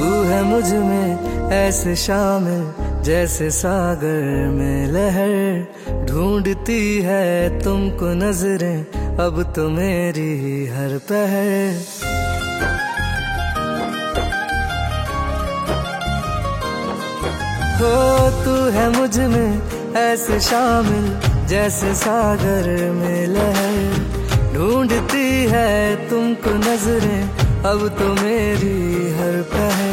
तू है मुझ में ऐसे शामिल जैसे सागर में लहर, ढूंढती है तुमको नजरें अब तो मेरी हर पहर। हो तू है मुझ में ऐसे शामिल जैसे सागर में लहर, ढूंढती है तुमको नजरें अब तो मेरी हर पहर।